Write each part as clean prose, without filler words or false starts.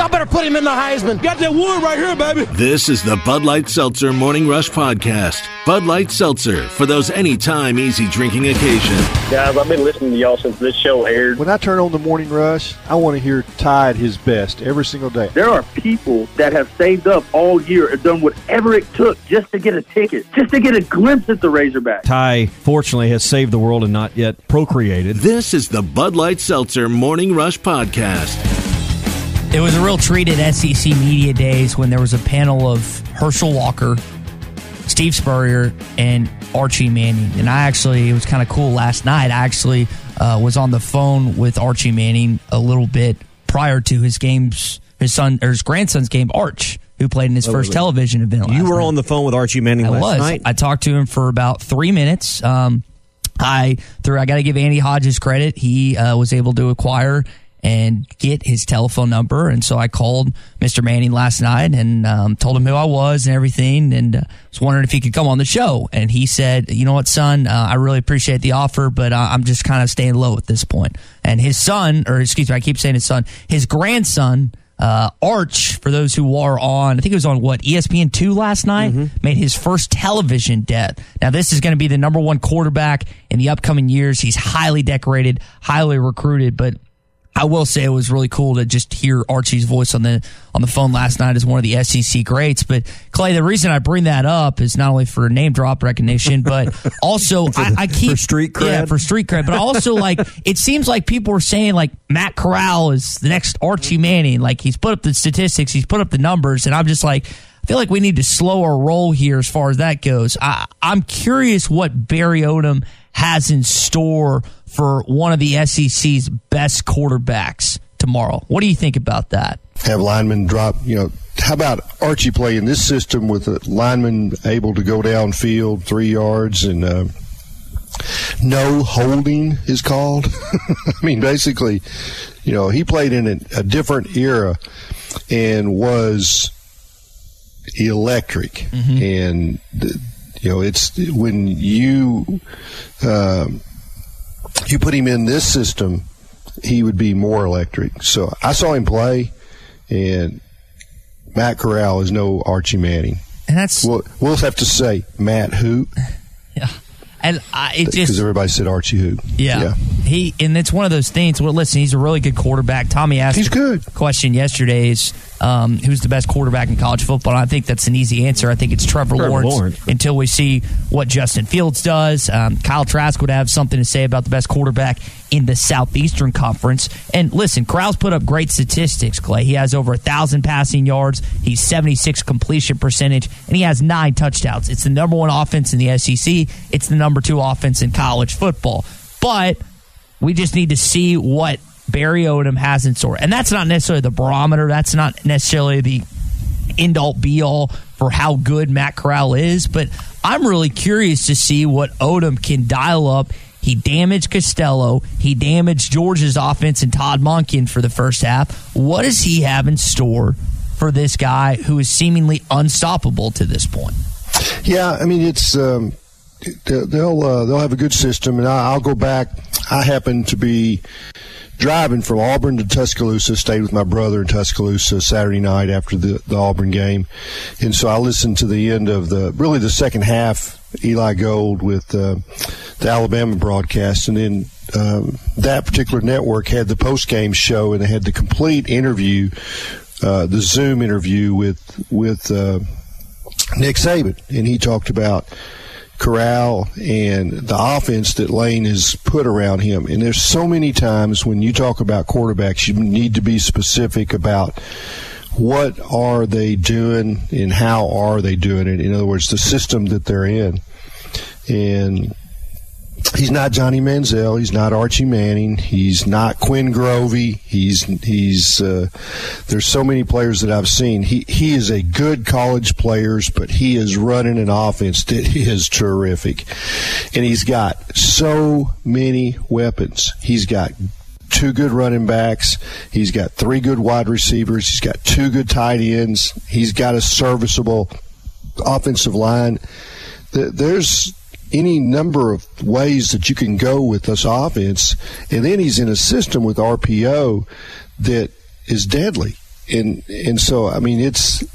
Y'all better put him in the Heisman. Got that wood right here, baby. This is the Bud Light Seltzer Morning Rush Podcast. Bud Light Seltzer, for those anytime easy drinking occasion. Guys, I've been listening to y'all since this show aired. When I turn on the Morning Rush, I want to hear Ty at his best every single day. There are people that have saved up all year and done whatever it took just to get a ticket, just to get a glimpse at the Razorbacks. Ty, fortunately, has saved the world and not yet procreated. This is the Bud Light Seltzer Morning Rush Podcast. It was a real treat at SEC Media Days when there was a panel of Herschel Walker, Steve Spurrier, and Archie Manning. And it was kind of cool last night. I actually was on the phone with Archie Manning a little bit prior to his grandson's game, Arch, who played in his first television event last night. You were on the phone with Archie Manning last night? I talked to him for about 3 minutes. I got to give Andy Hodges credit. He was able to acquire and get his telephone number. And so I called Mr. Manning last night and told him who I was and everything, and was wondering if he could come on the show. And he said, you know what, son, I really appreciate the offer, but I'm just kind of staying low at this point. And his son, I keep saying his son, his grandson, Arch, for those who were on, I think it was on ESPN2 last night, made his first television debut. Now, this is going to be the number one quarterback in the upcoming years. He's highly decorated, highly recruited, but I will say it was really cool to just hear Archie's voice on the phone last night as one of the SEC greats. But Clay, the reason I bring that up is not only for name drop recognition, but also I keep for street cred. Yeah, for street cred. But also, it seems like people are saying Matt Corral is the next Archie Manning. He's put up the statistics, he's put up the numbers, and I'm just I feel like we need to slow our roll here as far as that goes. I'm curious what Barry Odom has in store for one of the SEC's best quarterbacks tomorrow. What do you think about that? Have linemen drop, how about Archie play in this system with a lineman able to go downfield 3 yards and no holding is called? I mean, basically, he played in a different era and was electric. And it's when you put him in this system, he would be more electric. So I saw him play, and Matt Corral is no Archie Manning. And that's we'll have to say Matt who. Yeah. And because everybody said Archie who. Yeah. And it's one of those things. Well, listen, he's a really good quarterback. Tommy asked a question yesterday is who's the best quarterback in college football? And I think that's an easy answer. I think it's Trevor Lawrence until we see what Justin Fields does. Kyle Trask would have something to say about the best quarterback in the Southeastern Conference. And listen, Corral's put up great statistics, Clay. He has over 1,000 passing yards. He's 76 completion percentage, and he has 9 touchdowns. It's the number 1 offense in the SEC. It's the number 2 offense in college football. But we just need to see what Barry Odom has in store. And that's not necessarily the barometer. That's not necessarily the end-all, be-all for how good Matt Corral is. But I'm really curious to see what Odom can dial up. He damaged Costello. He damaged Georgia's offense and Todd Monken for the first half. What does he have in store for this guy who is seemingly unstoppable to this point? Yeah, I mean, it's they'll have a good system, and I'll go back. I happen to be driving from Auburn to Tuscaloosa, stayed with my brother in Tuscaloosa Saturday night after the Auburn game. And so I listened to the end of the second half, Eli Gold with the Alabama broadcast. And then that particular network had the post-game show, and they had the complete interview, the Zoom interview with Nick Saban. And he talked about Corral and the offense that Lane has put around him. And there's so many times when you talk about quarterbacks, you need to be specific about what are they doing and how are they doing it. In other words, the system that they're in. And he's not Johnny Manziel. He's not Archie Manning. He's not Quinn Grovey. There's so many players that I've seen. He is a good college player, but he is running an offense that is terrific. And he's got so many weapons. He's got 2 good running backs. He's got 3 good wide receivers. He's got 2 good tight ends. He's got a serviceable offensive line. There's any number of ways that you can go with this offense, and then he's in a system with RPO that is deadly. And so, I mean,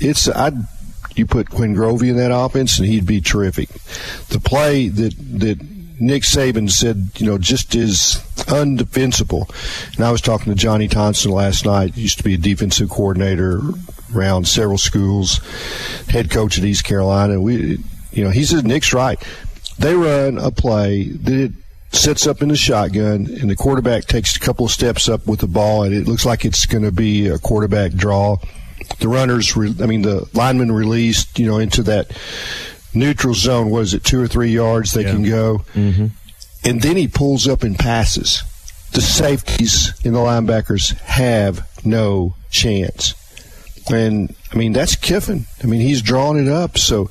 you put Quinn Grovey in that offense, and he'd be terrific. The play that Nick Saban said, just is undefensible. And I was talking to Johnny Thompson last night. He used to be a defensive coordinator around several schools, head coach at East Carolina. He said, Nick's right. They run a play that it sets up in the shotgun, and the quarterback takes a couple of steps up with the ball, and it looks like it's going to be a quarterback draw. The linemen released, into that neutral zone. What is it, 2 or 3 yards they can go? Mm-hmm. And then he pulls up and passes. The safeties and the linebackers have no chance. And, that's Kiffin. He's drawing it up. So,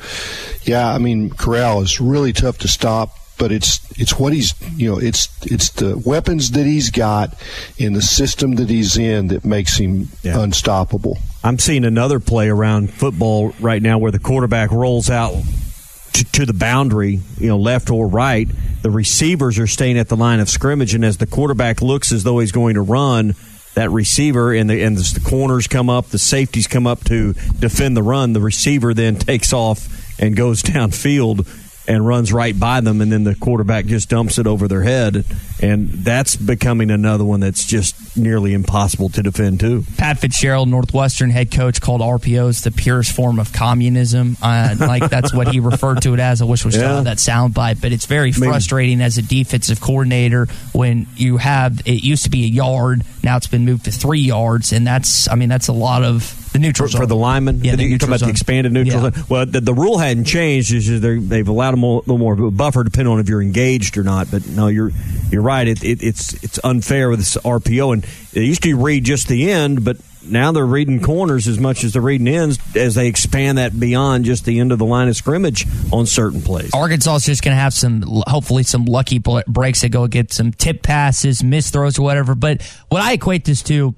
Corral is really tough to stop. But it's what he's, it's the weapons that he's got in the system that he's in that makes him unstoppable. I'm seeing another play around football right now where the quarterback rolls out to the boundary, left or right. The receivers are staying at the line of scrimmage, and as the quarterback looks as though he's going to run, that receiver and the corners come up, the safeties come up to defend the run. The receiver then takes off and goes downfield and runs right by them, and then the quarterback just dumps it over their head. And that's becoming another one that's just nearly impossible to defend, too. Pat Fitzgerald, Northwestern head coach, called RPOs the purest form of communism. That's what he referred to it as. I wish we still had that soundbite. But it's very frustrating as a defensive coordinator when you have, it used to be a yard, now it's been moved to 3 yards, and that's a lot of the neutral zone. For the linemen? Yeah, you're talking about the expanded neutral zone? Well, the rule hadn't changed. They've allowed a little more buffer depending on if you're engaged or not. But no, you're right. It's unfair with this RPO. And it used to read just the end, but now they're reading corners as much as they're reading ends as they expand that beyond just the end of the line of scrimmage on certain plays. Arkansas is just going to have hopefully some lucky breaks that go get some tip passes, missed throws or whatever. But what I equate this to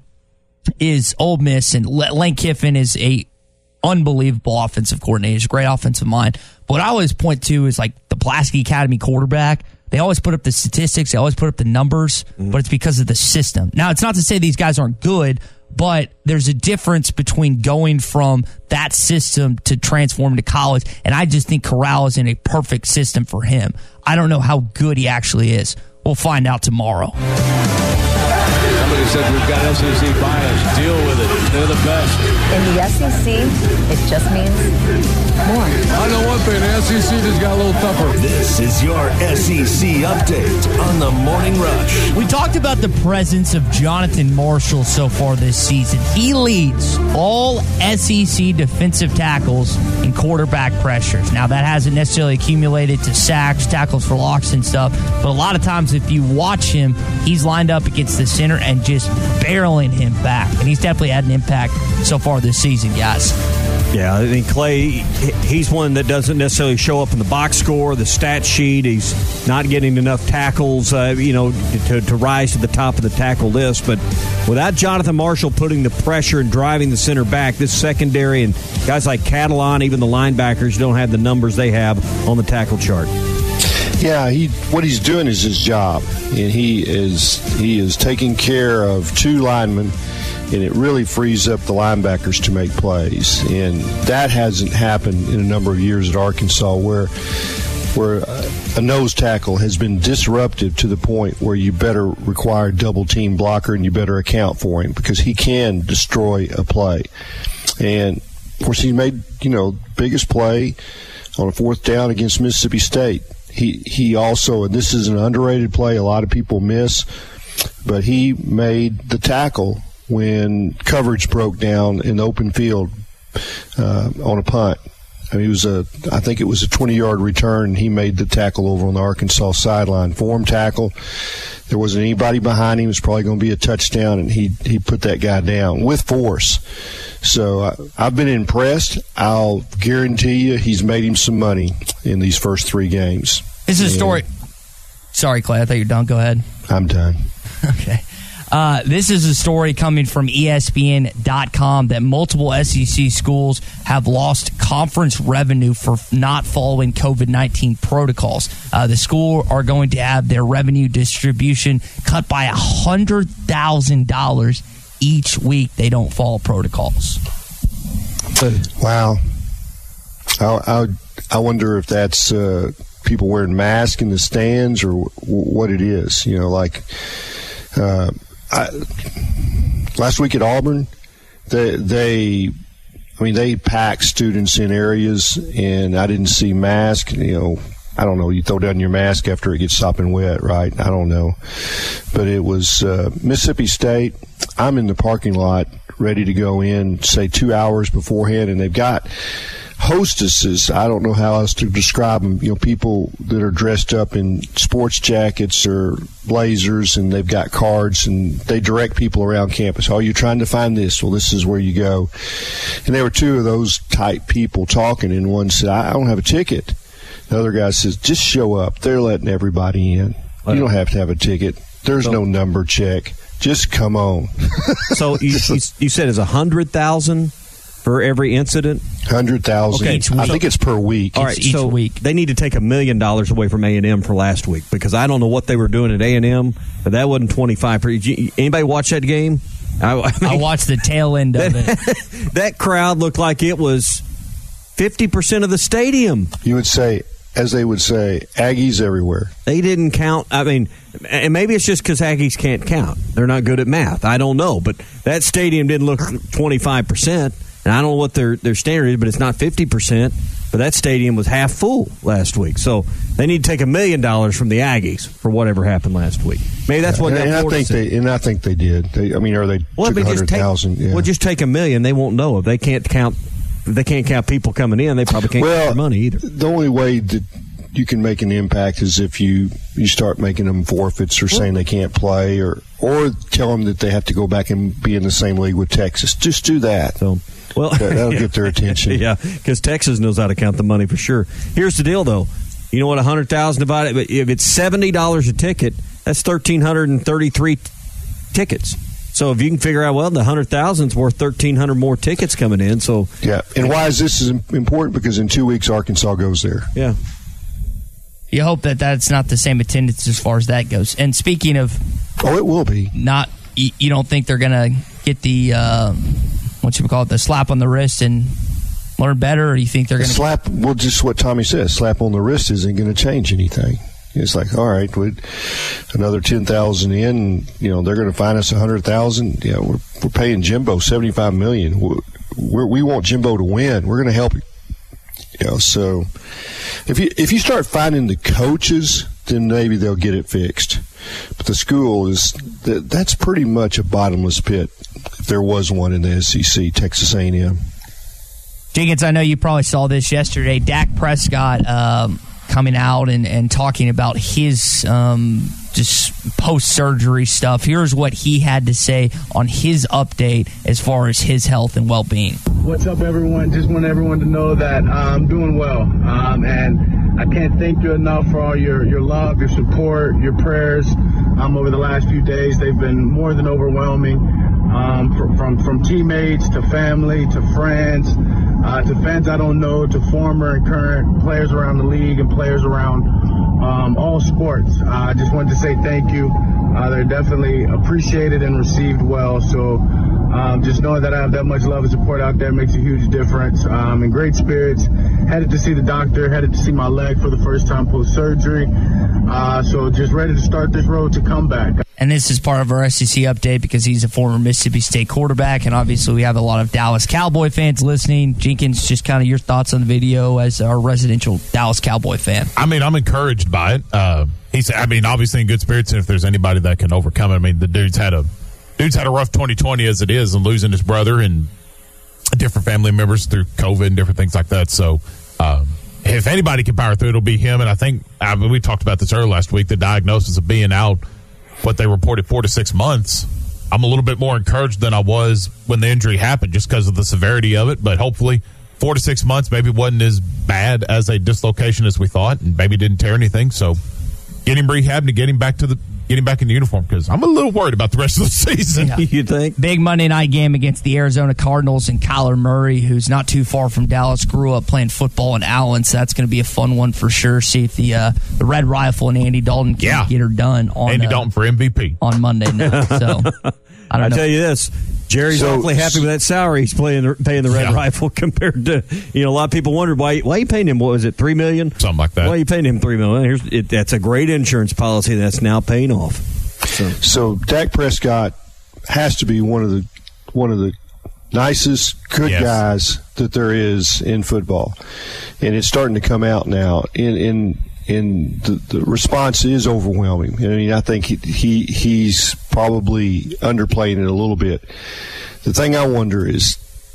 is Ole Miss, and Lane Kiffin is a unbelievable offensive coordinator. He's a great offensive mind. But what I always point to is like the Pulaski Academy quarterback. They always put up the statistics. They always put up the numbers, but it's because of the system. Now, it's not to say these guys aren't good, but there's a difference between going from that system to transform to college, and I just think Corral is in a perfect system for him. I don't know how good he actually is. We'll find out tomorrow. Somebody said we've got SEC bias. Deal with it. They're the best. In the SEC, it just means more. I know one thing. The SEC just got a little tougher. This is your SEC update on the Morning Rush. We talked about the presence of Jonathan Marshall so far this season. He leads all SEC defensive tackles in quarterback pressures. Now, that hasn't necessarily accumulated to sacks, tackles for locks and stuff, but a lot of times if you watch him, he's lined up against the center and just barreling him back. And he's definitely had an impact so far this season, guys. Yeah, I think Clay, he's one that doesn't necessarily show up in the box score, the stat sheet. He's not getting enough tackles, to rise to the top of the tackle list. But without Jonathan Marshall putting the pressure and driving the center back, this secondary and guys like Catalan, even the linebackers, don't have the numbers they have on the tackle chart. Yeah, what he's doing is his job, and he is taking care of 2 linemen, and it really frees up the linebackers to make plays. And that hasn't happened in a number of years at Arkansas, where a nose tackle has been disruptive to the point where you better require double team blocker and you better account for him because he can destroy a play. And of course, he made biggest play on a 4th down against Mississippi State. He also, and this is an underrated play a lot of people miss, but he made the tackle when coverage broke down in the open field on a punt. I mean, I think it was a 20-yard return. He made the tackle over on the Arkansas sideline. Form tackle. There wasn't anybody behind him. It was probably going to be a touchdown, and he put that guy down with force. So I've been impressed. I'll guarantee you he's made him some money in these first 3 games. This is a story. Sorry, Clay. I thought you were done. Go ahead. I'm done. Okay. This is a story coming from ESPN.com that multiple SEC schools have lost conference revenue for not following COVID-19 protocols. The school are going to have their revenue distribution cut by $100,000 each week they don't follow protocols. Wow. I wonder if that's people wearing masks in the stands or what it is. You know, like last week at Auburn, they packed students in areas, and I didn't see masks. You know, I don't know. You throw down your mask after it gets sopping wet, right? I don't know. But it was Mississippi State. I'm in the parking lot ready to go in, say 2 hours beforehand, and they've got hostesses. I don't know how else to describe them. You know, people that are dressed up in sports jackets or blazers, and they've got cards, and they direct people around campus. Oh, you're trying to find this? Well, this is where you go. And there were two of those type people talking, and one said, I don't have a ticket. The other guy says, just show up. They're letting everybody in. You don't have to have a ticket. There's no number check. Just come on. So you said it's 100,000 for every incident? 100,000. Okay, I think it's per week. All right, each so week. They need to take $1 million away from A&M for last week, because I don't know what they were doing at A&M, but that wasn't 25. Anybody watch that game? I watched the tail end of it. That crowd looked like it was 50% of the stadium. You would say, as they would say, Aggies everywhere. They didn't count. I mean, and maybe it's just because Aggies can't count. They're not good at math. I don't know. But that stadium didn't look 25%. And I don't know what their standard is, but it's not 50%. But that stadium was half full last week. So they need to take $1 million from the Aggies for whatever happened last week. Maybe that's what I think they did. Are they took 100,000? Yeah. Well, just take $1 million. They won't know if they can't count. If they can't count people coming in, they probably can't count their money either. The only way that you can make an impact is if you start making them forfeits or saying they can't play, or tell them that they have to go back and be in the same league with Texas. Just do that. So, well, that'll get their attention. Yeah, because Texas knows how to count the money for sure. Here's the deal, though. You know what 100,000 divided? But if it's $70 a ticket, that's 1,333 tickets. So if you can figure out, well, the 100,000 is worth 1,300 more tickets coming in. So yeah, and why is this important? Because in 2 weeks, Arkansas goes there. Yeah. You hope that that's not the same attendance as far as that goes. And speaking of, it will be. You don't think they're going to get the the slap on the wrist and learn better, or you think they're going to slap? Well, just what Tommy says, slap on the wrist isn't going to change anything. It's like, all right, with another 10,000 in, they're going to fine us 100,000. Yeah, we're paying Jimbo $75 million. We want Jimbo to win. We're going to help you. So if you start finding the coaches, then maybe they'll get it fixed. But the school that's pretty much a bottomless pit. If there was one in the SEC, Texas A&M. Jenkins, I know you probably saw this yesterday. Dak Prescott coming out and talking about his just post-surgery stuff. Here's what he had to say on his update as far as his health and well-being. What's up, everyone? Just want everyone to know that I'm doing well. And I can't thank you enough for all your love, your support, your prayers over the last few days. They've been more than overwhelming. From teammates to family to friends to fans I don't know to former and current players around the league and players around all sports. I just wanted to say thank you. They're definitely appreciated and received well. So just knowing that I have that much love and support out there makes a huge difference. In great spirits. Headed to see the doctor. Headed to see my leg for the first time post-surgery. So just ready to start this road to comeback. And this is part of our SEC update because he's a former Mississippi State quarterback, and obviously we have a lot of Dallas Cowboy fans listening. Jenkins, just kind of your thoughts on the video as our residential Dallas Cowboy fan. I mean, I'm encouraged by it. He's obviously in good spirits, and if there's anybody that can overcome it, I mean, the dude's had a rough 2020 as it is, and losing his brother and different family members through COVID and different things like that. So, if anybody can power through, it'll be him. And I think we talked about this earlier last week. The diagnosis of being out, what they reported 4 to 6 months. I'm a little bit more encouraged than I was when the injury happened, just because of the severity of it. But hopefully, 4 to 6 months maybe wasn't as bad as a dislocation as we thought, and maybe didn't tear anything. So, get him rehabbed and get him back in the uniform, because I'm a little worried about the rest of the season. Yeah. You think? Big Monday night game against the Arizona Cardinals, and Kyler Murray, who's not too far from Dallas, grew up playing football in Allen, so that's going to be a fun one for sure. See if the Red Rifle and Andy Dalton can get her done on Andy Dalton for MVP on Monday night. So I don't know. tell you this. Jerry's awfully happy with that salary he's paying the Red Rifle compared to, a lot of people wondered why are you paying him, what was it, $3 million? Something like that. Why are you paying him $3 million? That's a great insurance policy that's now paying off. So Dak Prescott has to be one of the nicest, good guys that there is in football. And it's starting to come out now. And the response is overwhelming. I mean, I think he's probably underplaying it a little bit. The thing I wonder is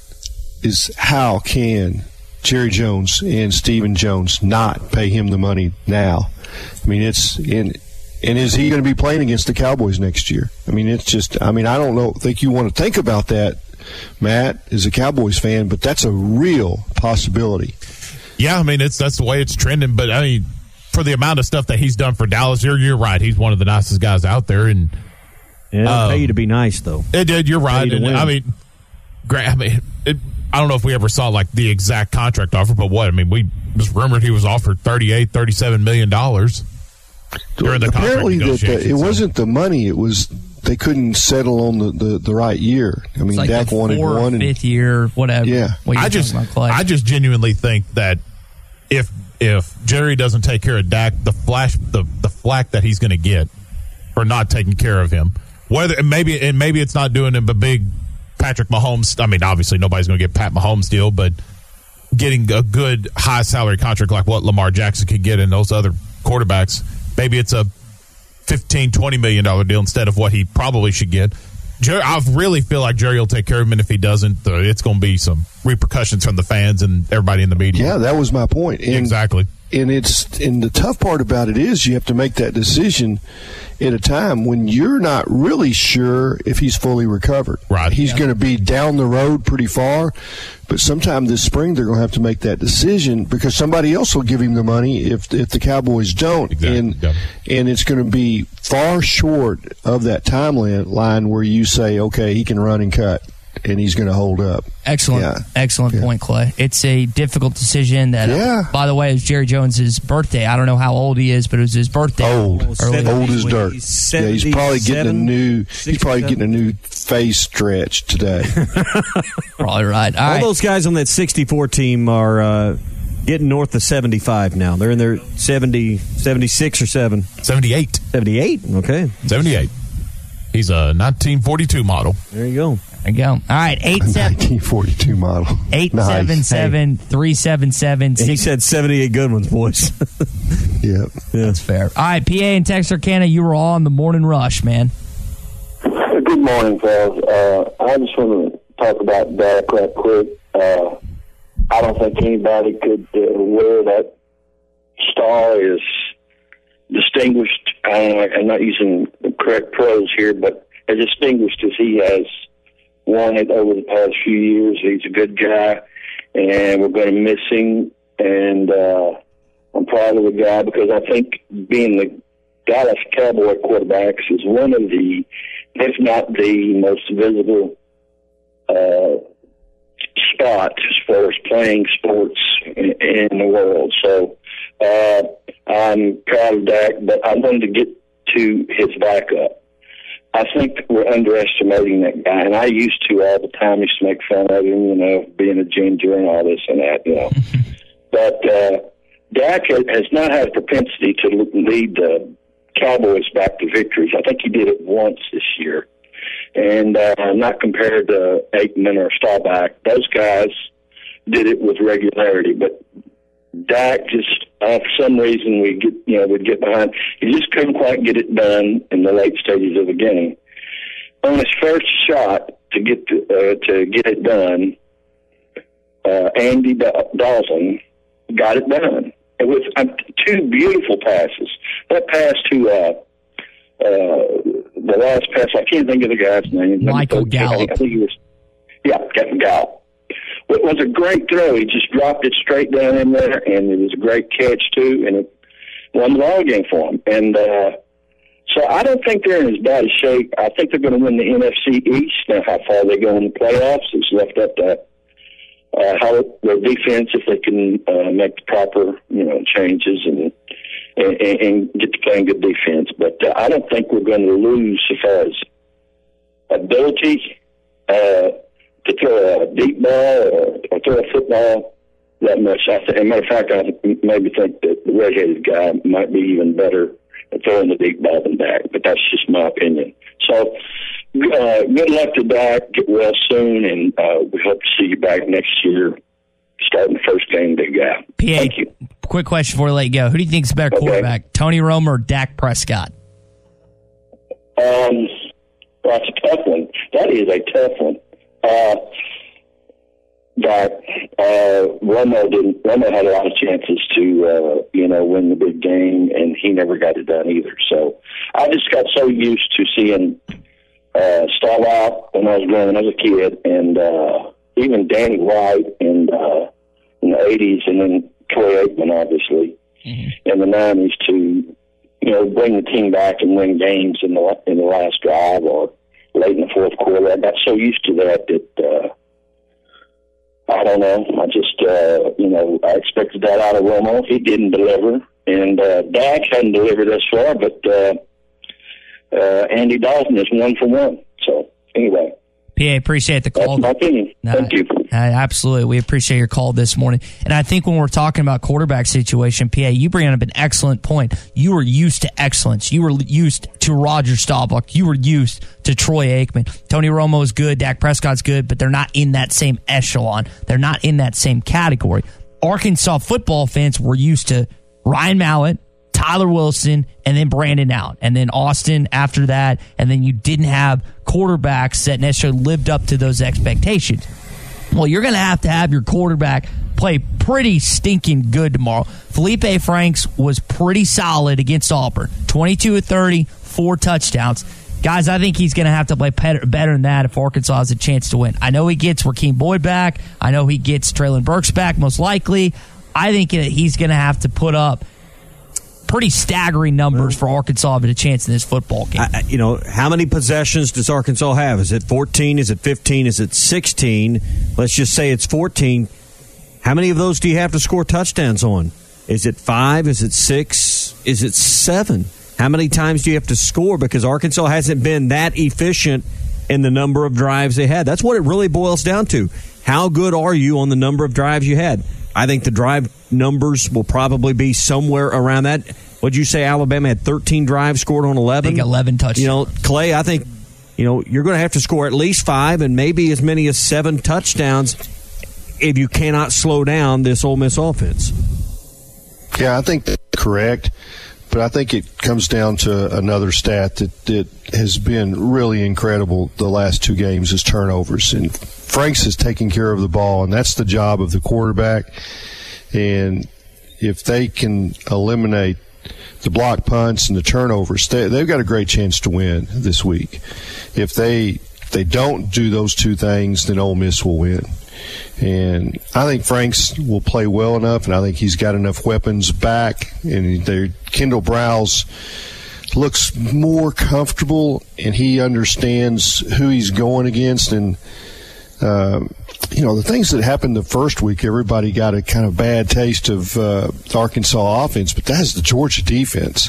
how can Jerry Jones and Stephen Jones not pay him the money now? I mean, and is he going to be playing against the Cowboys next year? I mean, I don't think you want to think about that, Matt, as a Cowboys fan, but that's a real possibility. Yeah, I mean, that's the way it's trending. But, I mean, for the amount of stuff that he's done for Dallas, you're right. He's one of the nicest guys out there. And it'll pay you to be nice, though. It did. You're right. And, I mean, I don't know if we ever saw, like, the exact contract offer, but what? I mean, it was rumored he was offered $37 million during the apparently contract negotiations. It wasn't the money. It was they couldn't settle on the right year. I mean, like Dak wanted one. And, 5th year, whatever. Yeah. I just genuinely think that if Jerry doesn't take care of Dak, the flack that he's going to get for not taking care of him, maybe it's not doing him a big Patrick Mahomes. I mean, obviously nobody's going to get Pat Mahomes deal, but getting a good high salary contract like what Lamar Jackson could get in those other quarterbacks, maybe it's a $15-20 million deal instead of what he probably should get. Jerry, I really feel like Jerry will take care of him, and if he doesn't, it's going to be some repercussions from the fans and everybody in the media. Yeah, that was my point. Exactly. And the tough part about it is you have to make that decision at a time when you're not really sure if he's fully recovered. Right. He's going to be down the road pretty far, but sometime this spring they're going to have to make that decision because somebody else will give him the money if the Cowboys don't. Exactly. And it's going to be far short of that timeline where you say, okay, he can run and cut. And he's going to hold up. Excellent point, Clay. It's a difficult decision that, by the way, it's Jerry Jones's birthday. I don't know how old he is, but it was his birthday. Old as dirt. He's probably getting a new face stretch today. Probably right. All those guys on that 64 team are getting north of 75 now. They're in their 70, 76 or 7. 78. 78? Okay. 78. He's a 1942 model. There you go. There you go. All right, 1942 model. 877-377. He said 78 good ones, boys. Yep. Yeah. That's fair. All right, PA and Texarkana, you were all on the morning rush, man. Good morning, fellas. I just want to talk about Dak right quick. I don't think anybody could wear that star as distinguished. I'm not using the correct prose here, but as distinguished as he has won it over the past few years. He's a good guy, and we're going to miss him. And I'm proud of the guy because I think being the Dallas Cowboy quarterbacks is one of the, if not the most visible spot as far as playing sports in the world. So I'm proud of Dak, but I wanted to get to his backup. I think we're underestimating that guy, and I used to all the time. Used to make fun of him, being a ginger and all this and that, But Dak has not had a propensity to lead the Cowboys back to victories. I think he did it once this year, and not compared to Aikman or Staubach. Those guys did it with regularity, but Dak just, for some reason, we'd get behind. He just couldn't quite get it done in the late stages of the game. On his first shot to get it done, Andy Dalton got it done. It was two beautiful passes. That pass to the last pass, I can't think of the guy's name. Michael Gallup. I think he was, Captain Gallup. It was a great throw. He just dropped it straight down in there, and it was a great catch, too, and it won the ball game for him. And so I don't think they're in as bad a shape. I think they're going to win the NFC East. Now, how far they go in the playoffs is left up to how their defense, if they can make the proper, changes and get to playing good defense. But I don't think we're going to lose as far as ability to throw a deep ball or throw a football that much. As a matter of fact, I maybe think that the redheaded guy might be even better at throwing the deep ball than Dak, but that's just my opinion. So good luck to Dak. Get well soon, and we hope to see you back next year, starting the first game, big guy. PA, thank you. Quick question before we let you go. Who do you think is a better quarterback, Tony Romo or Dak Prescott? That's a tough one. That is a tough one. Romo had a lot of chances to, win the big game, and he never got it done either. So I just got so used to seeing start out when I was growing as a kid, and even Danny White in the 80s, and then Troy Aikman, obviously, in the 90s to, bring the team back and win games in the last drive or late in the fourth quarter. I got so used to that I don't know. I just, I expected that out of Romo. He didn't deliver. And Dak hadn't delivered thus far, but Andy Dalton is 1 for 1. So, anyway. PA, appreciate the call. That's my opinion. Thank you. Absolutely. We appreciate your call this morning. And I think when we're talking about quarterback situation, PA, you bring up an excellent point. You were used to excellence. You were used to Roger Staubach. You were used to Troy Aikman. Tony Romo is good. Dak Prescott's good, but they're not in that same echelon. They're not in that same category. Arkansas football fans were used to Ryan Mallett, Tyler Wilson, and then Brandon Allen, and then Austin after that, and then you didn't have quarterbacks that necessarily lived up to those expectations. Well, you're going to have your quarterback play pretty stinking good tomorrow. Felipe Franks was pretty solid against Auburn. 22 of 30, 4 touchdowns. Guys, I think he's going to have to play better than that if Arkansas has a chance to win. I know he gets Rakeem Boyd back. I know he gets Traylon Burks back, most likely. I think he's going to have to put up pretty staggering numbers for Arkansas to have a chance in this football game. How many possessions does Arkansas have? Is it 14? Is it 15? Is it 16? Let's just say it's 14. How many of those do you have to score touchdowns on? Is it 5? Is it 6? Is it 7? How many times do you have to score? Because Arkansas hasn't been that efficient in the number of drives they had. That's what it really boils down to. How good are you on the number of drives you had? I think the drive numbers will probably be somewhere around that. What'd you say? Alabama had 13 drives, scored on 11? I think 11 touchdowns. Clay, I think, you're going to have to score at least 5 and maybe as many as 7 touchdowns if you cannot slow down this Ole Miss offense. Yeah, I think that's correct. But I think it comes down to another stat that has been really incredible the last 2 games is turnovers. And Franks is taking care of the ball, and that's the job of the quarterback. And if they can eliminate the block punts and the turnovers, they've got a great chance to win this week. If they don't do those 2 things, then Ole Miss will win. And I think Franks will play well enough, and I think he's got enough weapons back. And Kendall Browse looks more comfortable, and he understands who he's going against. And, the things that happened the first week, everybody got a kind of bad taste of the Arkansas offense, but that's the Georgia defense.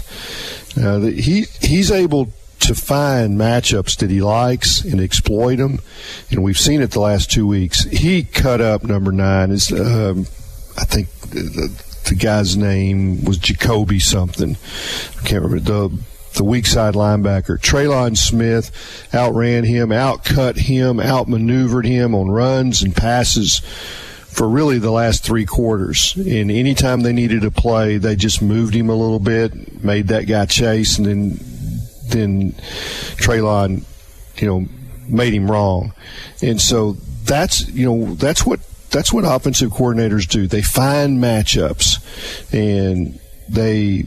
He's able to find matchups that he likes and exploit them, and we've seen it the last 2 weeks. He cut up number 9. I think the guy's name was Jacoby something. I can't remember. The weak side linebacker. Traylon Smith outran him, outcut him, outmaneuvered him on runs and passes for really the last 3 quarters. And anytime they needed a play, they just moved him a little bit, made that guy chase, and then Traylon, made him wrong. And so that's what offensive coordinators do. They find matchups, and they,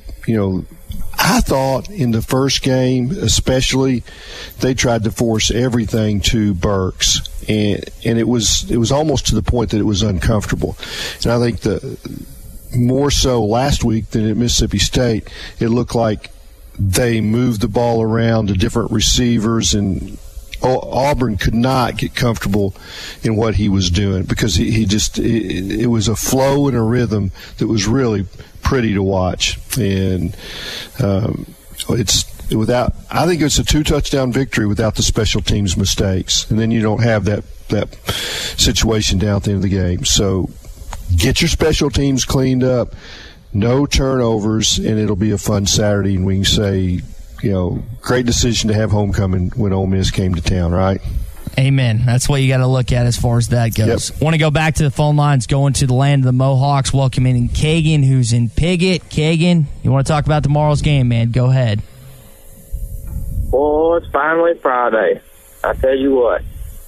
I thought in the first game especially, they tried to force everything to Burks, and it was almost to the point that it was uncomfortable. And I think more so last week than at Mississippi State, it looked like they moved the ball around to different receivers, and Auburn could not get comfortable in what he was doing because it was a flow and a rhythm that was really pretty to watch. And I think it's a 2-touchdown victory without the special teams mistakes, and then you don't have that situation down at the end of the game. So get your special teams cleaned up, no turnovers, and it'll be a fun Saturday, and we can say, great decision to have homecoming when Ole Miss came to town, right? Amen. That's what you got to look at as far as that goes. Yep. Want to go back to the phone lines, going to the land of the Mohawks, welcoming Kagan, who's in Piggott. Kagan, you want to talk about tomorrow's game, man? Go ahead. Boy, it's finally Friday. I tell you what.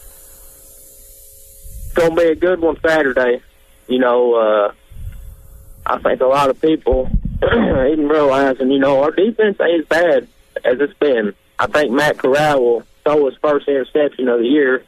It's going to be a good one Saturday. I think a lot of people even realizing, our defense ain't as bad as it's been. I think Matt Corral will throw his first interception of the year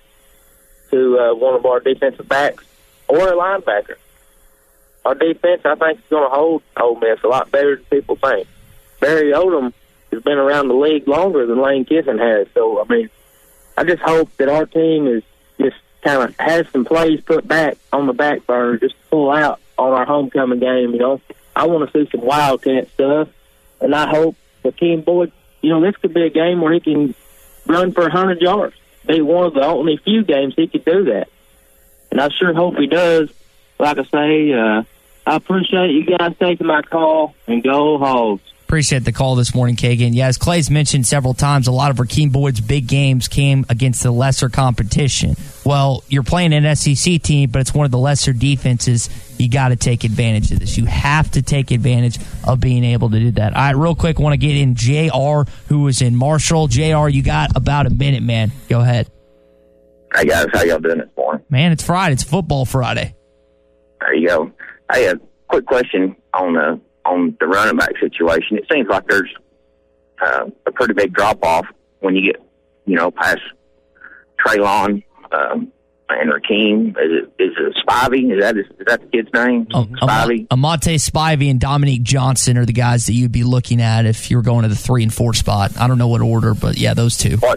to one of our defensive backs or a linebacker. Our defense, I think, is going to hold Ole Miss a lot better than people think. Barry Odom has been around the league longer than Lane Kiffin has. So, I just hope that our team is just kind of has some plays put back on the back burner just to pull out on our homecoming game. I want to see some Wildcat stuff, and I hope that Ken Boyd, this could be a game where he can run for 100 yards. Be one of the only few games he could do that. And I sure hope he does. Like I say, I appreciate you guys taking my call, and go Hogs. Appreciate the call this morning, Kagan. Yeah, as Clay's mentioned several times, a lot of Rakeem Boyd's big games came against the lesser competition. Well, you're playing an SEC team, but it's one of the lesser defenses. You got to take advantage of this. You have to take advantage of being able to do that. All right, real quick, want to get in JR, who is in Marshall. JR, you got about a minute, man. Go ahead. Hey, guys. How y'all doing this morning? Man, it's Friday. It's Football Friday. There you go. Hey, a quick question on the running back situation. It seems like there's a pretty big drop-off when you get, past Traylon and Rakeem. Is it Spivey? Is that the kid's name? Spivey? Amante Spivey and Dominique Johnson are the guys that you'd be looking at if you were going to the 3 and 4 spot. I don't know what order, but yeah, those two. What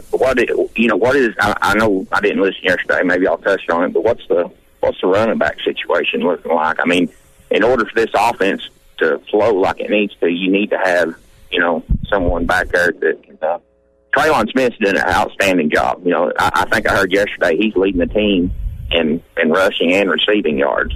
is, I know I didn't listen yesterday, maybe I'll touch on it, but what's the running back situation looking like? In order for this offense to flow like it needs to, you need to have, someone back there that can. Traylon Smith's doing an outstanding job. I think I heard yesterday he's leading the team in rushing and receiving yards.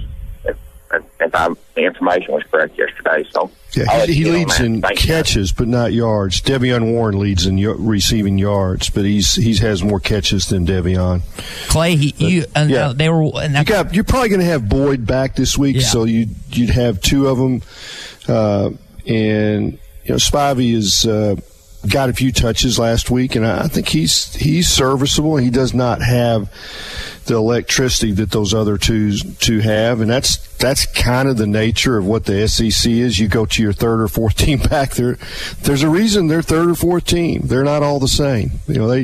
If the information was correct yesterday, so yeah, he leads in catches, but not yards. Devion Warren leads in receiving yards, but he has more catches than Devion. Clay, they were. You're probably going to have Boyd back this week, so you'd have two of them, and Spivey is. Got a few touches last week, and I think he's serviceable. He does not have the electricity that those other two have, and that's kind of the nature of what the SEC is. You go to your third or fourth team back there. There's a reason they're third or fourth team. They're not all the same.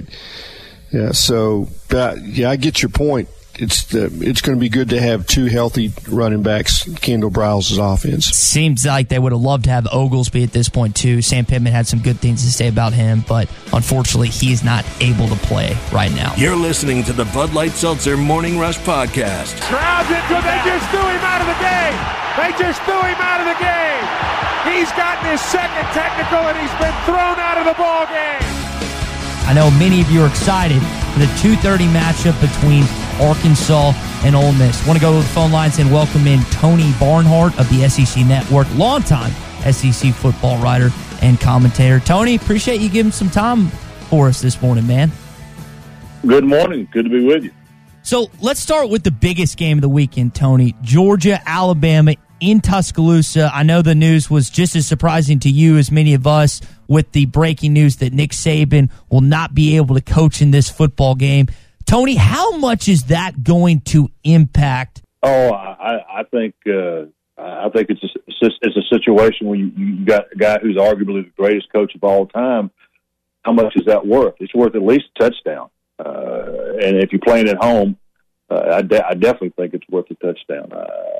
I get your point. It's going to be good to have two healthy running backs, Kendall Briles' offense. Seems like they would have loved to have Oglesby at this point, too. Sam Pittman had some good things to say about him, but unfortunately, he is not able to play right now. You're listening to the Bud Light Seltzer Morning Rush Podcast. Crowds into it. They just threw him out of the game. He's gotten his second technical, and he's been thrown out of the ball game. I know many of you are excited for the 2:30 matchup between Arkansas and Ole Miss. Want to go to the phone lines and welcome in Tony Barnhart of the SEC Network, longtime SEC football writer and commentator. Tony, appreciate you giving some time for us this morning, man. Good morning. Good to be with you. So let's start with the biggest game of the weekend, Tony. Georgia, Alabama in Tuscaloosa. I know the news was just as surprising to you as many of us with the breaking news that Nick Saban will not be able to coach in this football game. Tony, how much is that going to impact? Oh, I think it's a situation where you got a guy who's arguably the greatest coach of all time. How much is that worth? It's worth at least a touchdown. And if you're playing at home, I definitely think it's worth a touchdown.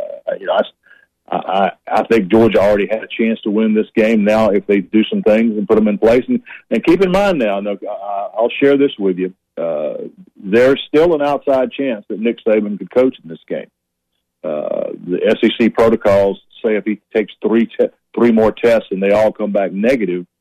I think Georgia already had a chance to win this game. Now, if they do some things and put them in place, and keep in mind now, I'll share this with you. There's still an outside chance that Nick Saban could coach in this game. The SEC protocols say if he takes three more tests and they all come back negative,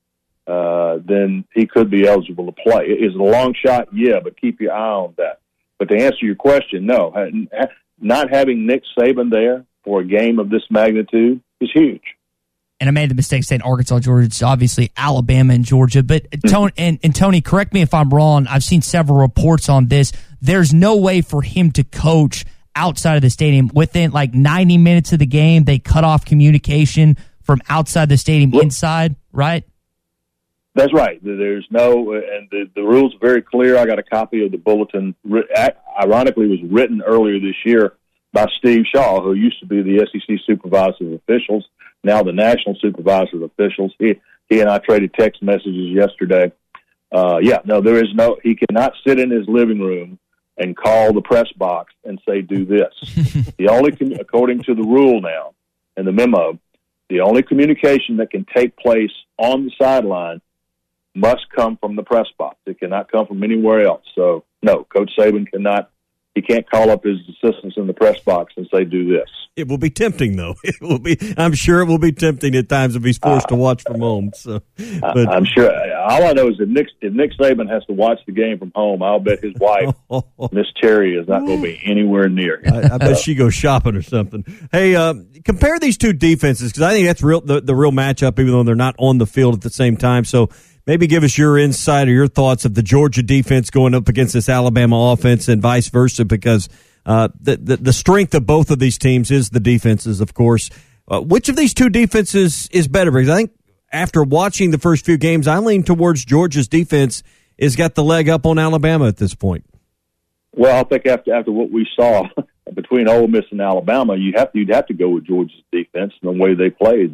then he could be eligible to play. Is it a long shot? Yeah, but keep your eye on that. But to answer your question, no. Not having Nick Saban there for a game of this magnitude is huge. And I made the mistake saying Arkansas, Georgia. It's obviously Alabama and Georgia. But Tony, and Tony, correct me if I'm wrong. I've seen several reports on this. There's no way for him to coach outside of the stadium. Within like 90 minutes of the game, they cut off communication from outside the stadium inside, right? That's right. There's no, and the rules are very clear. I got a copy of the bulletin. Ironically, it was written earlier this year by Steve Shaw, who used to be the SEC supervisor of officials, now the national supervisor of officials. He and I traded text messages yesterday. There is no, he cannot sit in his living room and call the press box and say, do this. The only, according to the rule now and the memo, the only communication that can take place on the sideline must come from the press box. It cannot come from anywhere else. So, no, Coach Saban he can't call up his assistants in the press box and say, do this. It will be tempting, though. I'm sure it will be tempting at times if he's forced to watch from home. So, but I'm sure. All I know is if Nick Saban has to watch the game from home, I'll bet his wife, Miss Terry, is not going to be anywhere near him. I bet she goes shopping or something. Hey, compare these two defenses, because I think that's the real matchup, even though they're not on the field at the same time. So maybe give us your insight or your thoughts of the Georgia defense going up against this Alabama offense and vice versa, because the strength of both of these teams is the defenses, of course. Which of these two defenses is better? Because I think after watching the first few games, I lean towards Georgia's defense has got the leg up on Alabama at this point. Well, I think after what we saw between Ole Miss and Alabama, you'd have to go with Georgia's defense and the way they played.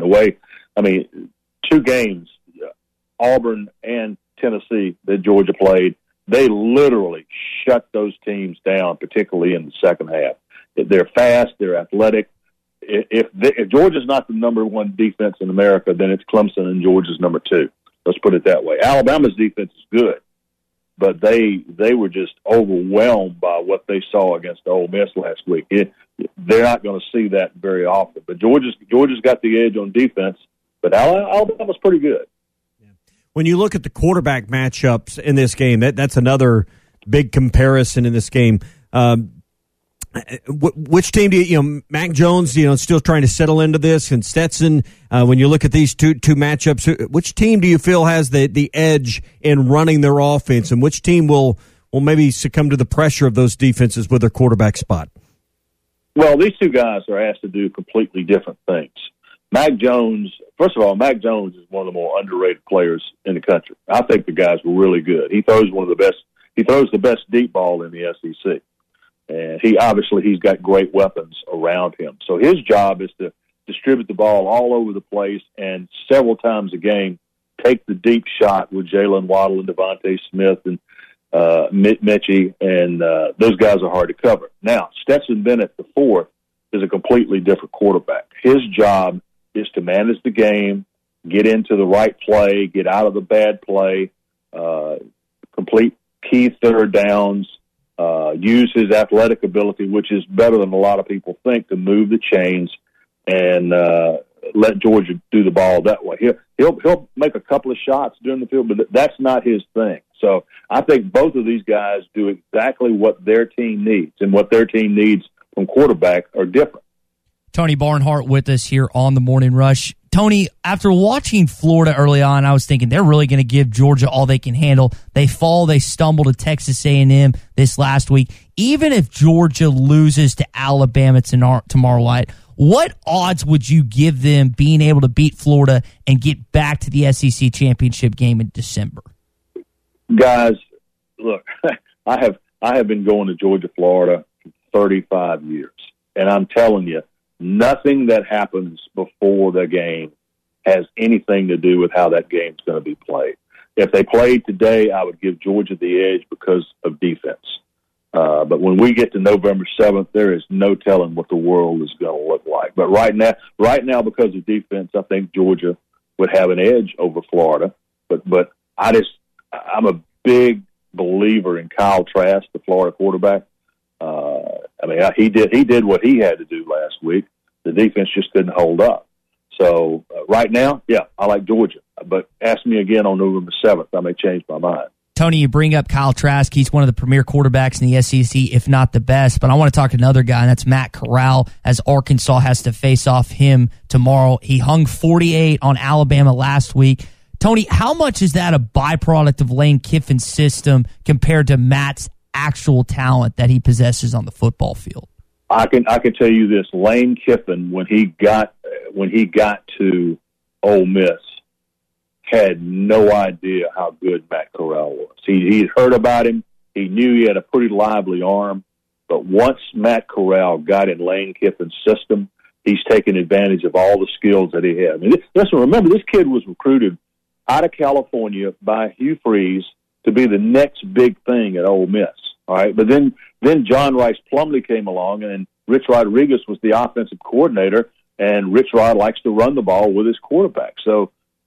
Two games, Auburn and Tennessee, that Georgia played, they literally shut those teams down, particularly in the second half. They're fast, they're athletic. If Georgia's not the number one defense in America, then it's Clemson and Georgia's number two. Let's put it that way. Alabama's defense is good, but they were just overwhelmed by what they saw against Ole Miss last week. They're not going to see that very often. But Georgia's got the edge on defense, but Alabama's pretty good. When you look at the quarterback matchups in this game, that's another big comparison in this game. Which team do you Mac Jones, still trying to settle into this, and Stetson, when you look at these two matchups, which team do you feel has the edge in running their offense, and which team will maybe succumb to the pressure of those defenses with their quarterback spot? Well, these two guys are asked to do completely different things. Mac Jones, first of all, Mac Jones is one of the more underrated players in the country. I think the guy's really good. He throws the best deep ball in the SEC. And he's got great weapons around him. So his job is to distribute the ball all over the place and several times a game take the deep shot with Jalen Waddle and Devontae Smith and Mitchie, and those guys are hard to cover. Now, Stetson Bennett, the fourth, is a completely different quarterback. His job is to manage the game, get into the right play, get out of the bad play, complete key third downs, use his athletic ability, which is better than a lot of people think, to move the chains and let Georgia do the ball that way. He'll make a couple of shots during the field, but that's not his thing. So I think both of these guys do exactly what their team needs, and what their team needs from quarterback are different. Tony Barnhart with us here on the Morning Rush. Tony, after watching Florida early on, I was thinking they're really going to give Georgia all they can handle. They stumble to Texas A&M this last week. Even if Georgia loses to Alabama tomorrow night, what odds would you give them being able to beat Florida and get back to the SEC championship game in December? Guys, look, I have been going to Georgia, Florida for 35 years, and I'm telling you, nothing that happens before the game has anything to do with how that game's going to be played. If they played today, I would give Georgia the edge because of defense. But when we get to November 7th, there is no telling what the world is going to look like. But right now, because of defense, I think Georgia would have an edge over Florida. But I'm a big believer in Kyle Trask, the Florida quarterback. He did what he had to do last week. The defense just couldn't hold up. So right now, yeah, I like Georgia. But ask me again on November 7th. I may change my mind. Tony, you bring up Kyle Trask. He's one of the premier quarterbacks in the SEC, if not the best. But I want to talk to another guy, and that's Matt Corral, as Arkansas has to face off him tomorrow. He hung 48 on Alabama last week. Tony, how much is that a byproduct of Lane Kiffin's system compared to Matt's actual talent that he possesses on the football field? I can tell you this: Lane Kiffin, when he got to Ole Miss, had no idea how good Matt Corral was. He'd heard about him. He knew he had a pretty lively arm. But once Matt Corral got in Lane Kiffin's system, he's taken advantage of all the skills that he had. I mean, listen, remember, this kid was recruited out of California by Hugh Freeze to be the next big thing at Ole Miss. All right, but then John Rice Plumlee came along, and Rich Rodriguez was the offensive coordinator, and Rich Rod likes to run the ball with his quarterback. So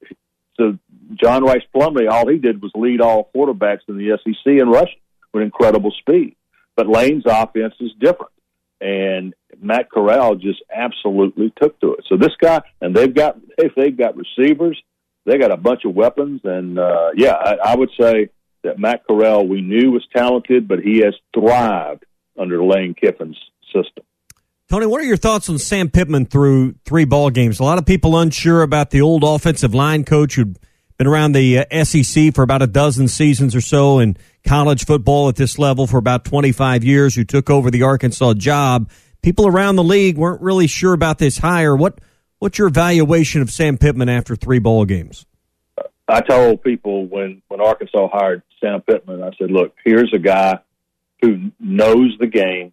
John Rice Plumlee, all he did was lead all quarterbacks in the SEC in rushing with incredible speed. But Lane's offense is different, and Matt Corral just absolutely took to it. So this guy, and they've got receivers, they got a bunch of weapons, and I would say that Matt Corral we knew was talented, but he has thrived under Lane Kiffin's system. Tony, what are your thoughts on Sam Pittman through 3 ball games? A lot of people unsure about the old offensive line coach who'd been around the SEC for about a dozen seasons or so, and college football at this level for about 25 years, who took over the Arkansas job. People around the league weren't really sure about this hire. What's your evaluation of Sam Pittman after 3 ball games? I told people when Arkansas hired Sam Pittman, I said, look, here's a guy who knows the game,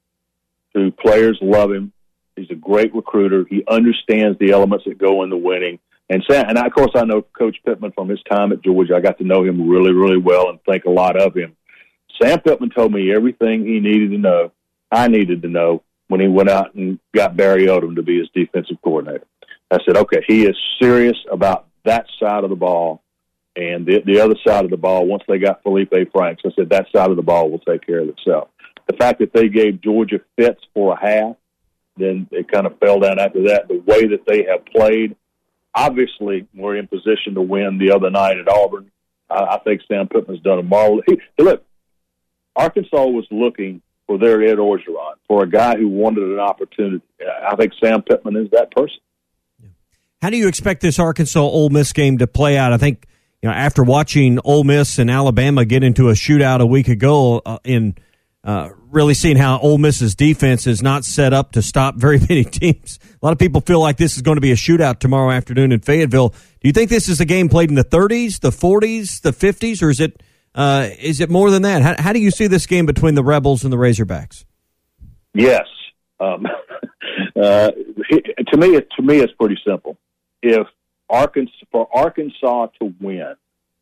who players love him. He's a great recruiter. He understands the elements that go into winning. And of course, I know Coach Pittman from his time at Georgia. I got to know him really, really well and think a lot of him. Sam Pittman told me everything he needed to know, I needed to know, when he went out and got Barry Odom to be his defensive coordinator. I said, okay, he is serious about that side of the ball. And the other side of the ball, once they got Felipe Franks, I said that side of the ball will take care of itself. The fact that they gave Georgia fits for a half, then it kind of fell down after that. The way that they have played, obviously we're in position to win the other night at Auburn. I think Sam Pittman's done a marvelous. Look, Arkansas was looking for their Ed Orgeron, for a guy who wanted an opportunity. I think Sam Pittman is that person. How do you expect this Arkansas-Ole Miss game to play out? I think, after watching Ole Miss and Alabama get into a shootout a week ago, really seeing how Ole Miss's defense is not set up to stop very many teams. A lot of people feel like this is going to be a shootout tomorrow afternoon in Fayetteville. Do you think this is a game played in the 30s, the 40s, the 50s, or is it more than that? How do you see this game between the Rebels and the Razorbacks? Yes. To me, it's pretty simple. If for Arkansas to win,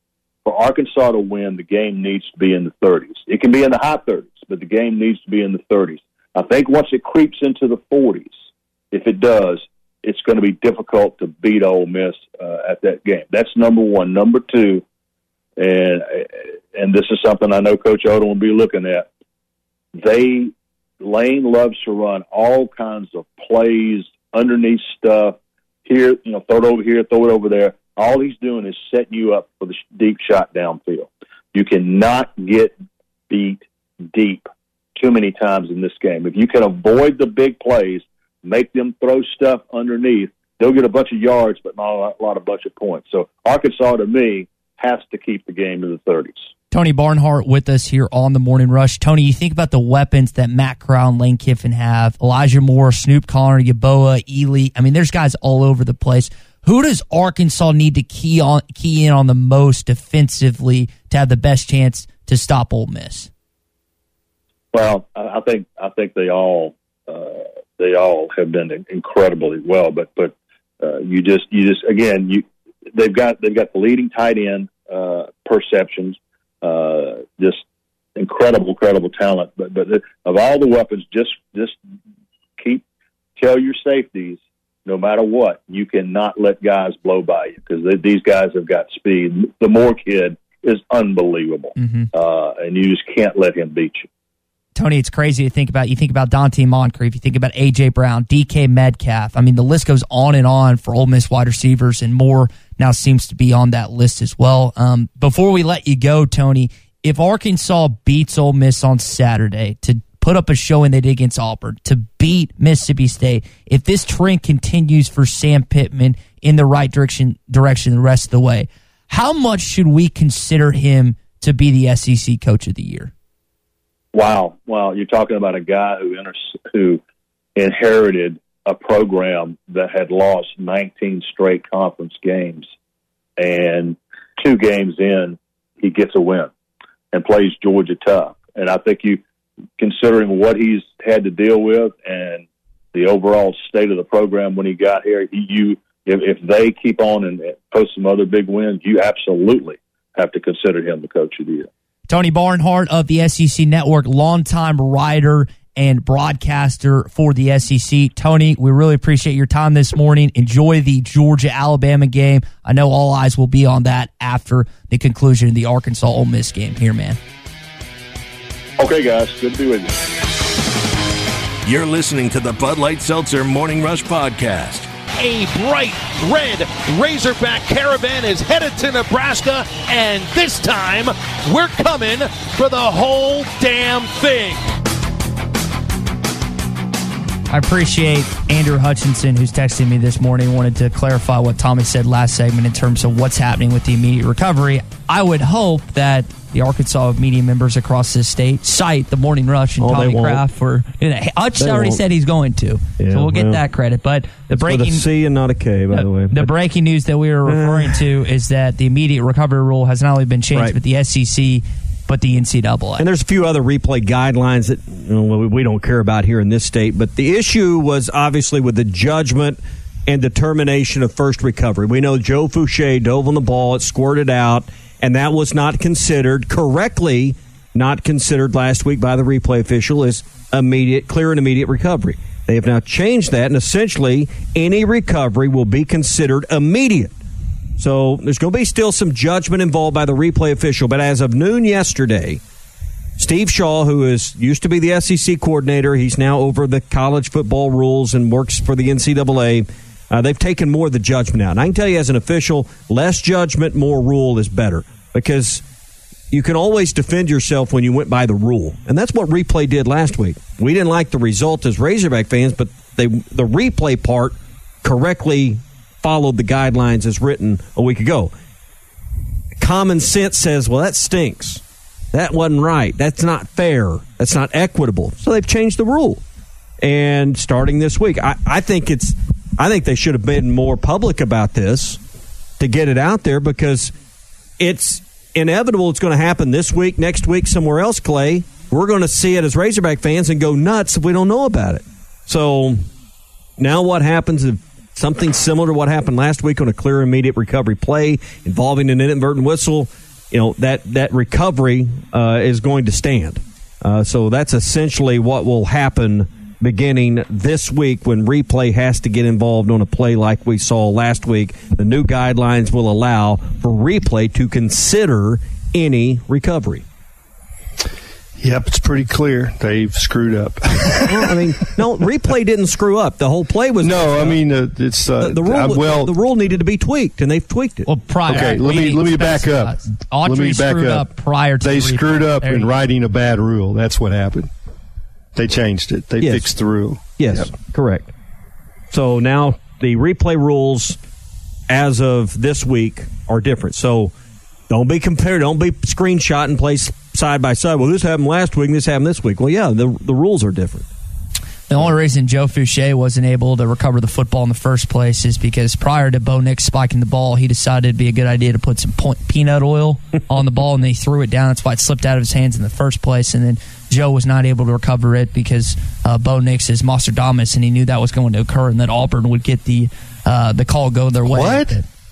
the game needs to be in the 30s. It can be in the high 30s, but the game needs to be in the 30s. I think once it creeps into the 40s, if it does, it's going to be difficult to beat Ole Miss at that game. That's number one. Number two, and this is something I know Coach Odom will be looking at. Lane loves to run all kinds of plays, underneath stuff. Here, throw it over here, throw it over there. All he's doing is setting you up for the deep shot downfield. You cannot get beat deep too many times in this game. If you can avoid the big plays, make them throw stuff underneath, they'll get a bunch of yards, but not a bunch of points. So Arkansas, to me, has to keep the game in the 30s. Tony Barnhart with us here on the Morning Rush. Tony, you think about the weapons that Matt Corral and Lane Kiffin have. Elijah Moore, Snoop Connor, Yeboah, Ely. I mean, there's guys all over the place. Who does Arkansas need to key in on the most defensively to have the best chance to stop Ole Miss? Well, I think they all have done incredibly well. But you just again they've got the leading tight end perceptions. Just incredible talent. But of all the weapons, just tell your safeties, no matter what, you cannot let guys blow by you, because these guys have got speed. The Moore kid is unbelievable, and you just can't let him beat you. Tony, it's crazy to think about. You think about Dante Moncrief, you think about A.J. Brown, DK Metcalf. I mean, the list goes on and on for Ole Miss wide receivers, and more now seems to be on that list as well. Before we let you go, Tony, if Arkansas beats Ole Miss on Saturday to put up a showing they did against Auburn, to beat Mississippi State, if this trend continues for Sam Pittman in the right direction the rest of the way, how much should we consider him to be the SEC Coach of the Year? Wow. You're talking about a guy who inherited a program that had lost 19 straight conference games, and 2 games in, he gets a win and plays Georgia tough. And I think considering what he's had to deal with and the overall state of the program when he got here, if they keep on and post some other big wins, you absolutely have to consider him the Coach of the Year. Tony Barnhart of the SEC Network, longtime writer and broadcaster for the SEC. Tony, we really appreciate your time this morning. Enjoy the Georgia-Alabama game. I know all eyes will be on that after the conclusion of the Arkansas-Ole Miss game. Here, man. Okay, guys. Good to be with you. You're listening to the Bud Light Seltzer Morning Rush Podcast. A bright red Razorback caravan is headed to Nebraska, and this time we're coming for the whole damn thing. I appreciate Andrew Hutchinson, who's texting me this morning, wanted to clarify what Tommy said last segment in terms of what's happening with the immediate recovery. I would hope that the Arkansas media members across this state cite the Morning Rush and Tommy Kraft for. Hutch already said he's going to, so we'll get that credit. But the breaking with a C and not a K, by the way. The breaking news that we were referring to is that the immediate recovery rule has not only been changed with the SEC, but the NCAA. And there's a few other replay guidelines that we don't care about here in this state. But the issue was obviously with the judgment and determination of first recovery. We know Joe Fouché dove on the ball, it squirted out, and that was not considered correctly, not considered last week by the replay official as clear and immediate recovery. They have now changed that, and essentially any recovery will be considered immediate. So there's going to be still some judgment involved by the replay official, but as of noon yesterday, Steve Shaw, who used to be the SEC coordinator, he's now over the college football rules and works for the NCAA. They've taken more of the judgment out. And I can tell you as an official, less judgment, more rule is better, because you can always defend yourself when you went by the rule. And that's what replay did last week. We didn't like the result as Razorback fans, but the replay part correctly followed the guidelines as written a week ago. Common sense says, well, that stinks. That wasn't right. That's not fair. That's not equitable. So they've changed the rule. And starting this week, I think they should have been more public about this to get it out there, because it's inevitable it's going to happen this week, next week, somewhere else, Clay. We're going to see it as Razorback fans and go nuts if we don't know about it. So now what happens if something similar to what happened last week on a clear immediate recovery play involving an inadvertent whistle, that recovery is going to stand. So that's essentially what will happen beginning this week when replay has to get involved on a play like we saw last week. The new guidelines will allow for replay to consider any recovery. Yep, it's pretty clear they've screwed up. No, replay didn't screw up. The whole play was it's the rule. The rule needed to be tweaked, and they've tweaked it. Well, prior. Okay, let me back up. Autry screwed up prior to they the screwed up in writing a bad rule. That's what happened. They changed it. They fixed the rule. Yes, correct. So now the replay rules as of this week are different. So don't be compared. Don't be screenshotting plays side by side. Well, this happened last week and this happened this week. Well, yeah, the rules are different. The only reason Joe Fouché wasn't able to recover the football in the first place is because prior to Bo Nix spiking the ball, he decided it'd be a good idea to put some peanut oil on the ball, and they threw it down. That's why it slipped out of his hands in the first place. And then Joe was not able to recover it because Bo Nix is Nostradamus, and he knew that was going to occur and that Auburn would get the call go their way. What?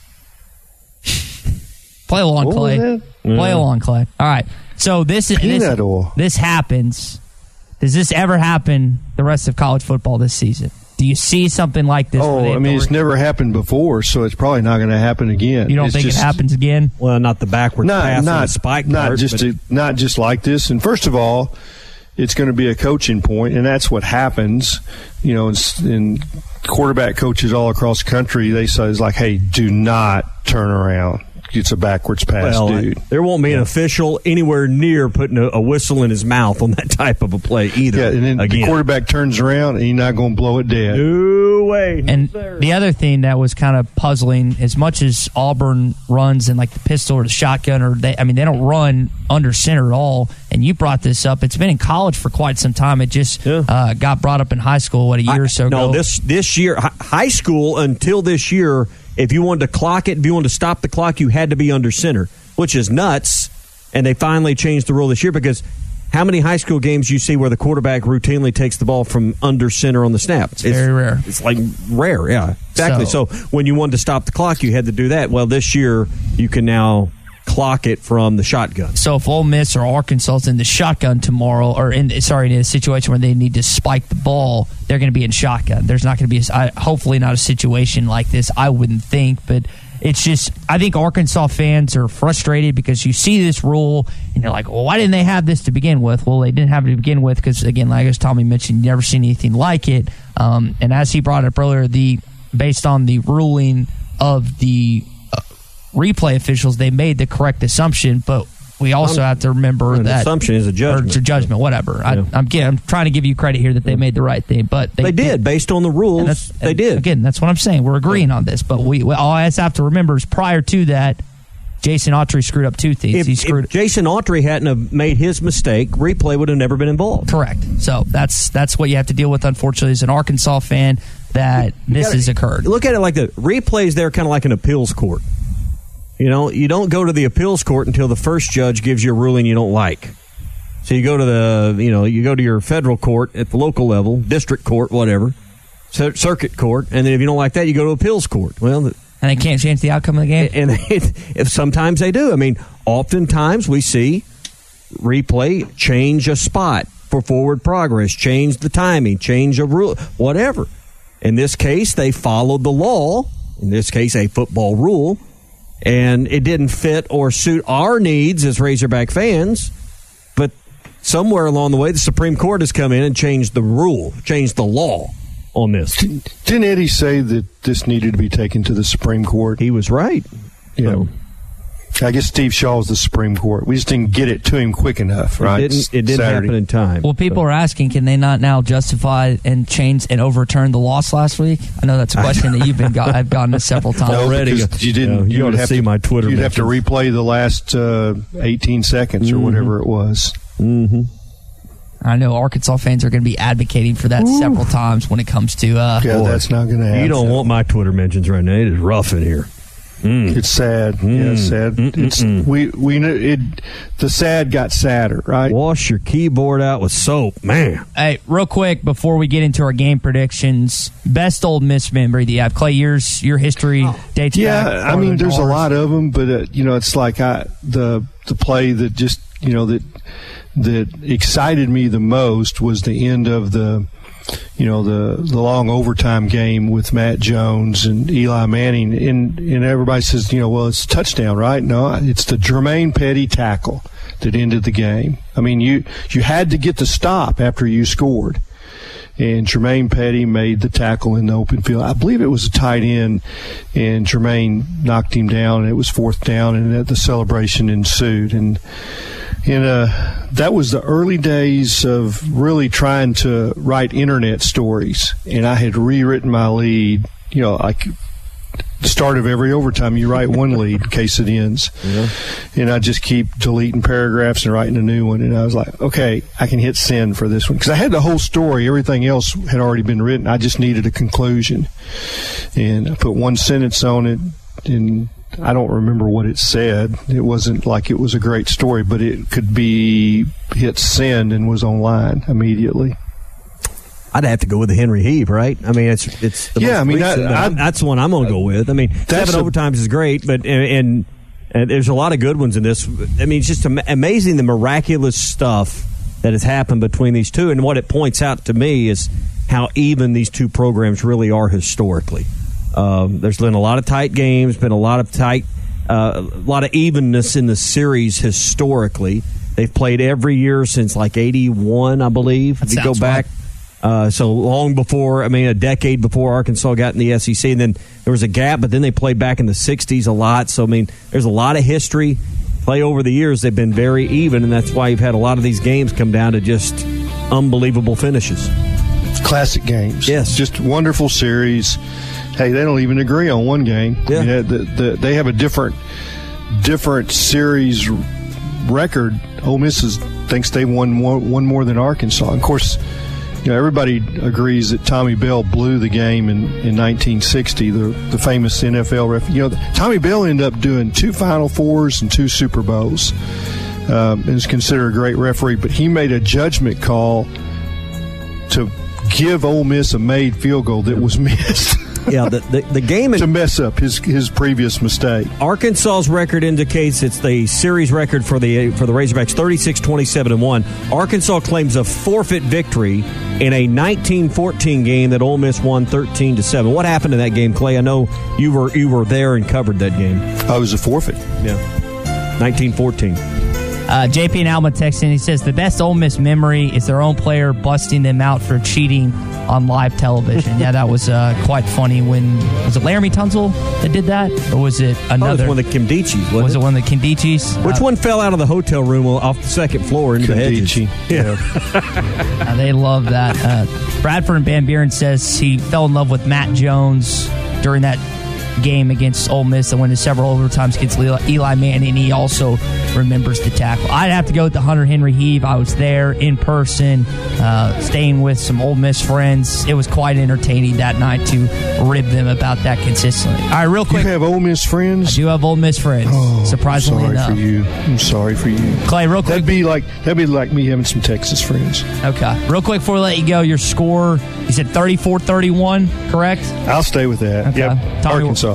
Play along, Clay. Play along, Clay. All right. So this happens. Does this ever happen the rest of college football this season? Do you see something like this? It's never happened before, so it's probably not going to happen again. You don't think it happens again? Well, not the backward pass and the spike part. Not just like this. And first of all, it's going to be a coaching point, and that's what happens. You know, in quarterback coaches all across the country, they say it's like, hey, do not turn around. It's a backwards pass, dude. There won't be an official anywhere near putting a whistle in his mouth on that type of a play either. Yeah, and then the quarterback turns around, and you're not going to blow it dead. No way. And the other thing that was kind of puzzling, as much as Auburn runs in like the pistol or the shotgun, or they don't run under center at all. And you brought this up. It's been in college for quite some time. It just got brought up in high school, a year or so ago? No, this year, high school until this year, if you wanted to clock it, if you wanted to stop the clock, you had to be under center, which is nuts. And they finally changed the rule this year because how many high school games you see where the quarterback routinely takes the ball from under center on the snap? It's very rare. It's like rare, yeah. Exactly. So when you wanted to stop the clock, you had to do that. Well, this year, you can now clock it from the shotgun. So if Ole Miss or Arkansas is in the shotgun tomorrow, or in a situation where they need to spike the ball, they're going to be in shotgun. There's not going to be hopefully not a situation like this, I wouldn't think, but it's just, I think Arkansas fans are frustrated because you see this rule and you're like, well, why didn't they have this to begin with? Well, they didn't have it to begin with because, again, like as Tommy mentioned, you never seen anything like it. And as he brought up earlier, based on the ruling of the replay officials, they made the correct assumption, but we also have to remember that assumption is a judgment. Or judgment, whatever. Yeah. I'm trying to give you credit here that they made the right thing, but they did based on the rules. They did. Again, that's what I'm saying. We're agreeing on this, but we all I have to remember is prior to that, Jason Autry screwed up two things. If Jason Autry hadn't have made his mistake, replay would have never been involved. Correct. So that's what you have to deal with, unfortunately, as an Arkansas fan, that this has occurred. Look at it like the replays there, kind of like an appeals court. You know, you don't go to the appeals court until the first judge gives you a ruling you don't like. So you go to you go to your federal court at the local level, district court, whatever, circuit court, and then if you don't like that, you go to appeals court. Well, and they can't change the outcome of the game. And if sometimes they do. I mean, oftentimes we see replay change a spot for forward progress, change the timing, change a rule, whatever. In this case, they followed the law. In this case, a football rule. And it didn't fit or suit our needs as Razorback fans, but somewhere along the way, the Supreme Court has come in and changed the rule, changed the law on this. Didn't Eddie say that this needed to be taken to the Supreme Court? He was right. Yeah. I guess Steve Shaw is the Supreme Court. We just didn't get it to him quick enough, right? It didn't happen in time. Well, people are asking, can they not now justify and change and overturn the loss last week? I know that's a question that I've gotten to several times already. You didn't. You ought to see my Twitter. You'd have to replay the last 18 seconds or whatever it was. Mm-hmm. I know Arkansas fans are going to be advocating for that several times when it comes to. That's not going to happen. You don't want my Twitter mentions right now. It is rough in here. It's sad. Yeah, it's sad. It's the sad got sadder, right? Wash your keyboard out with soap, man. Hey, real quick before we get into our game predictions, best Ole Miss memory that you have, Clay. Your history dates back. Yeah, I mean, there's a lot of them, but it's like the play that just that excited me the most was the end of the long overtime game with Matt Jones and Eli Manning, and everybody says, well, it's a touchdown, right? No, it's the Jermaine Petty tackle that ended the game. I mean, you had to get the stop after you scored, and Jermaine Petty made the tackle in the open field. I believe it was a tight end, and Jermaine knocked him down, and it was fourth down, and the celebration ensued. And that was the early days of really trying to write internet stories. And I had rewritten my lead, like the start of every overtime, you write one lead in case it ends. Yeah. And I just keep deleting paragraphs and writing a new one. And I was like, okay, I can hit send for this one. Because I had the whole story. Everything else had already been written. I just needed a conclusion. And I put one sentence on it, and I don't remember what it said. It wasn't like it was a great story, but it could be hit send and was online immediately. I'd have to go with the Henry Heave, right? I mean, it's the most recent, that's the one I'm going to go with. I mean, 7 overtimes is great, but and there's a lot of good ones in this. I mean, it's just amazing the miraculous stuff that has happened between these two, and what it points out to me is how even these two programs really are historically. There's been a lot of tight games, been a lot of evenness in the series historically. They've played every year since like 81, I believe. If you go back. So long before, a decade before Arkansas got in the SEC. And then there was a gap, but then they played back in the 60s a lot. So, there's a lot of history. Play over the years, they've been very even, and that's why you've had a lot of these games come down to just unbelievable finishes. Classic games. Yes. Just wonderful series. Hey, they don't even agree on one game. Yeah. They have a different series record. Ole Miss thinks they won one more than Arkansas. Of course, everybody agrees that Tommy Bell blew the game in 1960, the famous NFL ref. Tommy Bell ended up doing 2 Final Fours and 2 Super Bowls, and is considered a great referee. But he made a judgment call to give Ole Miss a made field goal that was missed. Yeah, the game to mess up his previous mistake. Arkansas's record indicates it's the series record for the Razorbacks, 36-27-1. Arkansas claims a forfeit victory in a 1914 game that Ole Miss won 13-7. What happened in that game, Clay? I know you were there and covered that game. Oh, it was a forfeit. Yeah, 1914. JP and Alma texting. He says the best Ole Miss memory is their own player busting them out for cheating on live television. Yeah, that was quite funny. Was it Laramie Tunsil that did that, or was it another? It was one of the Kimdichis. Was it one of the Kimdichis? Which one fell out of the hotel room off the second floor into the hedges? Yeah. They love that. Bradford and Van Buren says he fell in love with Matt Jones during that game against Ole Miss that went to several overtimes against Eli Manning. He also remembers the tackle. I'd have to go with the Hunter Henry heave. I was there in person, staying with some Ole Miss friends. It was quite entertaining that night to rib them about that consistently. All right, real quick. You have Ole Miss friends? I do have Ole Miss friends. Oh, surprisingly enough. I'm sorry for you. Clay, real quick. That'd be like me having some Texas friends. Okay. Real quick before we let you go, your score, you said 34-31, correct? I'll stay with that. Okay. Yep. Arkansas.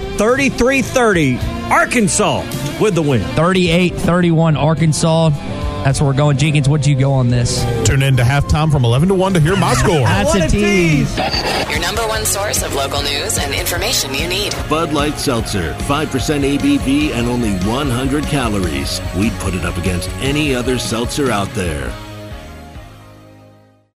33-30. Arkansas with the win. 38-31 Arkansas. That's where we're going. Jenkins, what'd you go on this? Tune in to halftime from 11 to 1 to hear my score. That's a tease. Your number one source of local news and information you need. Bud Light Seltzer, 5% ABV and only 100 calories. We'd put it up against any other seltzer out there.